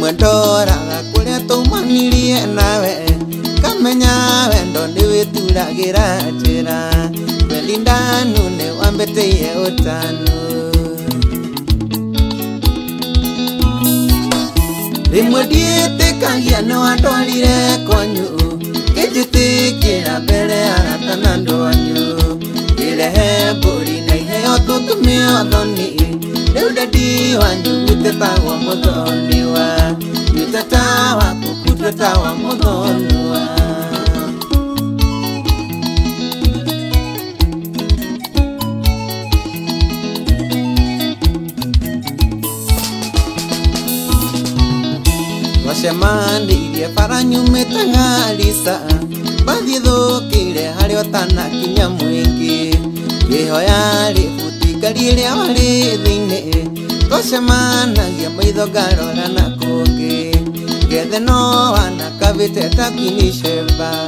rimwe ndoraga kuria tumanirie nawe kamenya wendo ndiwituragira njira wendi ndanu ni wambitiie utanu rimwe ndiitikagia ni wandwarire kwanyu ngijitikira mbere ya arata na ndwanyu irehe mburi na iheo tutumio thoni riu dendi wanyu gwitetagwo muthoni wa gwiteta waku gutwetagwo muthoni wa wacemanirie bara nyumite Garissa bathithukire haria utanakinya mwingi ngihoya ributi ngari iria wari thiini twacemanagia maitho ngarora na kungi ngethe no wanakavite takinishemba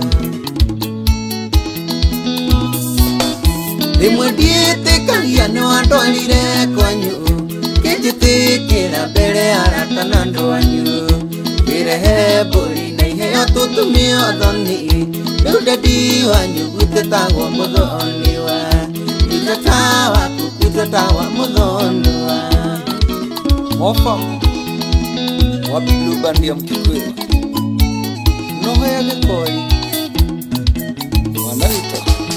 rimwe ndiitikagia ni wandwarire kwanyu ngijitikira mbere ya arata na ndwanyu irehe mburi na iheo tutumio thoni riu dendi wanyu gwitetagwo muthoni wa gwiteta waku gwitetawa muthoni wa Mofa wa Blue Band ya Mkikuyu noho ya Gikoi wanarita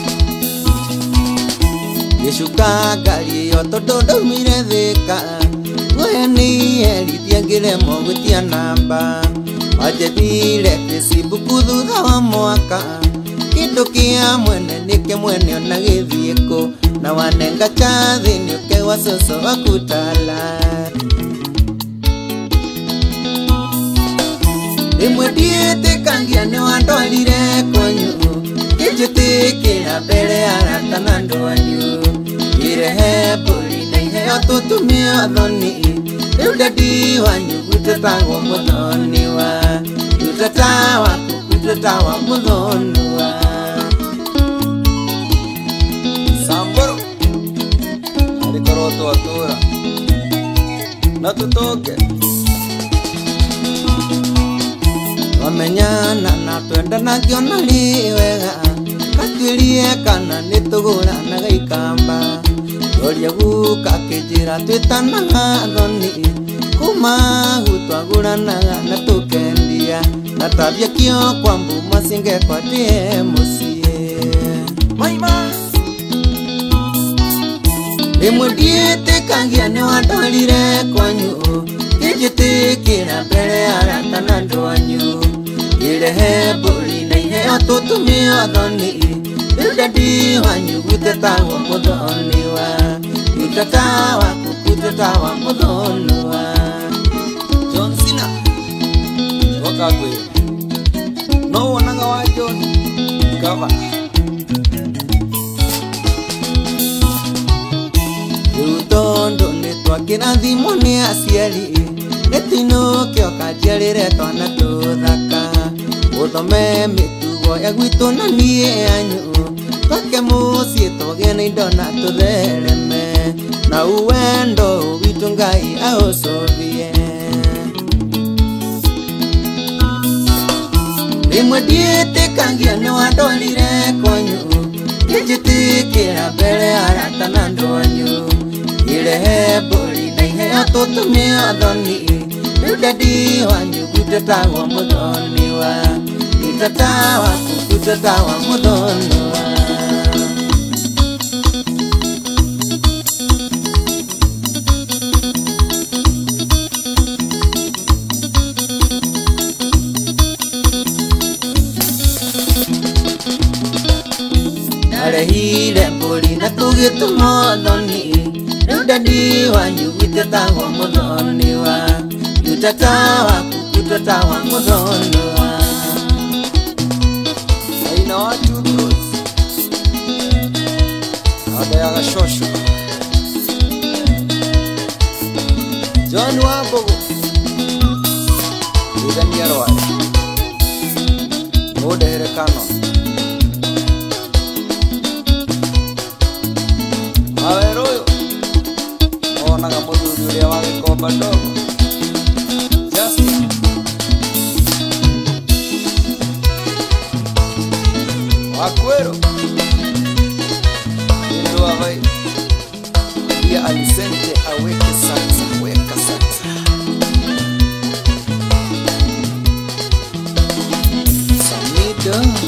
gicuka ngari yo tondu ndaumire thika we ni erithia ngiremwo gwitia namba wanjethire Facebook thutha wa mwaka kindu kia mwene nike mwene ona githieko na wanenga chathi niuke wa soso wakutala rimwe ndiitikagia ni wandwarire kwanyu ngijitikira mbere ya arata na ndwanyu irehe mburi na iheo tutumio thoni riu dendi wanyu gwitetagwo muthoni wa gwiteta waku gwitetawa muthoni wa Samburu alikorwo twatura na tutoke wamenyana na twendanagio na riwega katuirie kana nituguranaga ikamba oria guka kinjira twitanaga thoni kuma gutwaguranaga na tukendia na tabia kio kwa mbuma singekwatie mucie maima rimwe ndiitikagia ni wandwarire kwanyu ngijitikira mbere ya arata na ndwanyu irehe mburi na iheo tutumio thoni riu dendi wanyu gwitetagwo muthoni wa gwiteta waku gwitetawa muthoni wa John Cena wakagwe no wonaga wa John gava riu tondu nitwakirathimwo ni aciari nitwinukio kanjiarire twana tuthaka uthome mitugo ya gwitu na nie yanyu twake mucii tugie na indo na tuthereme na uwendo witu Ngai aucovie rimwe ndiitikagia ni wandwarire kwanyu ngijitikira mbere ya arata na ndwanyu irehe mburi na iheo tutumio thoni riu dendi wanyu gwitetagwo muthoni wa gwiteta waku gwitetawa muthoni wa narehire mburi na tugitumo thoni riu dendi wanyu gwitetagwo muthoni wa gwiteta waku gwitetawa muthoni wa aina wa Tudros ada ya gashosho John Wambogo Ugani yarwa Odehere kano Aweroyo Onaga muthuri uria wa gikomba ndogo Just Acuero. Ndio hai. Ya alisente aweke sasa, weka sasa. Samido